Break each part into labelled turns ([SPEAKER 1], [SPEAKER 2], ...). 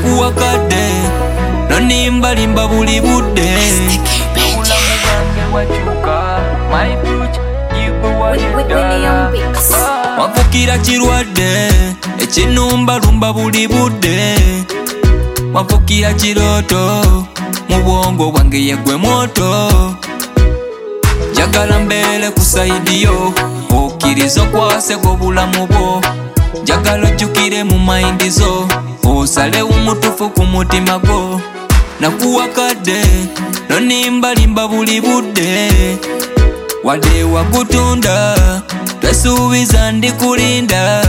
[SPEAKER 1] nakuwakadde nonimbalimba buli budde obulamu bwange wakyuka my future yigwe waliddala wavukira kirwadde ekinumbalumba buli budde wavukira kirooto mu bwongo bwange yegwe mwoto njagala mbeere ku saidi yo okkiriza okwaseko obulamu bwo njagala ojjukire mu mayindi zo osalewo mutufu ku mutima gwo nakuwakadde nonimbalimba buli budde wadde wakutunda twesuubiza ndikulinda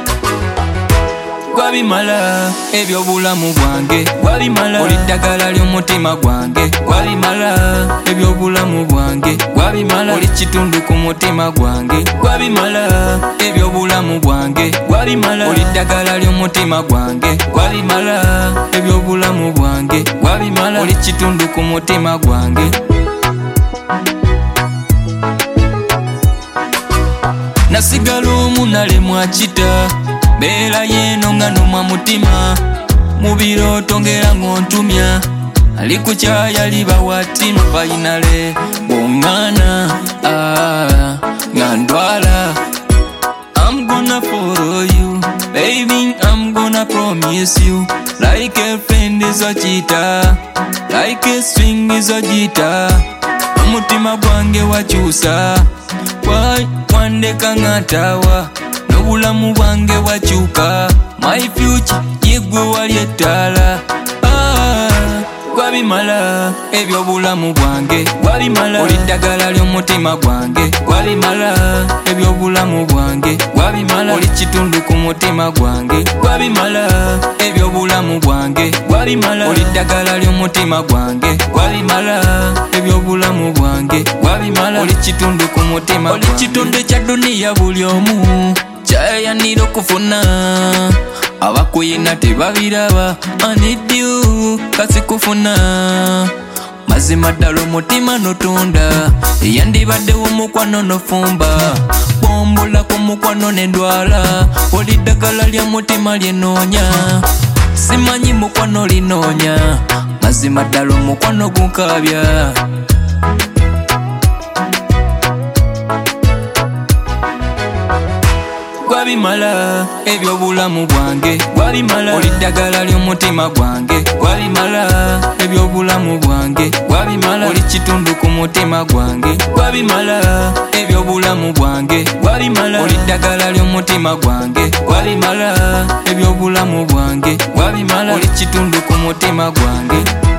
[SPEAKER 1] gwabimala ebyobulamu bwange gwabimala oli ddagala ly'omutima gwange gwabimala ebyobulamu bwange gwabimala oli kitundu ku mutima gwange gwabimala ebyobulamu bwange gwabimala oli ddagala ly'omutima gwange gwabimala ebyobulamu bwange gwabimala oli kitundu ku mutima gwange nasigala omu nalemwa kita beera yeeno nga nomwa mutima mu birooto ngera ng'ontumya ali ku kyaya liba watima fainale bw'oŋŋaana nga ndwala I'm gonna follow you baby I'm gonna promise you like a friend izogita like a string izogita omutima gwange wakyusa wandeka ng'atawa n'obulamu bwange wakyuka my future yegwe wali ettaala gwabimala ebyobulamu bwange gwabimala oli ddagala ly'omutima gwange gwabimala ebyobulamu bwange gwabimala oli kitundu ku mutima gwange gwabimala ebyobulamu bwange gwabimala oli ddagala ly'omutima gwange gwabimala ebyobulamu bwange gwabimala oli kitundu ku mutima gwange oli kitundu ekya duniya buli omu kyayanira okufuna abakuyina tebabiraba I need you kasi kufuna mazima ddala omutima notunda eyandibaddewo omukwano nofumba bombula ku mukwano nendwala oli ddagala lya mutima lyenoonya simanyi mukwano linoonya mazima ddala omukwano gunkabya gwabimala ebyobulamu bwange gwabimala oli ddagala ly'omutima gwange gwabimala ebyobulamu bwange gwabimala oli kitundu ku mutima gwange gwabimala ebyobulamu bwange gwabimala oli ddagala ly'omutima gwange gwabimala ebyobulamu bwange gwabimala oli kitundu ku mutima gwange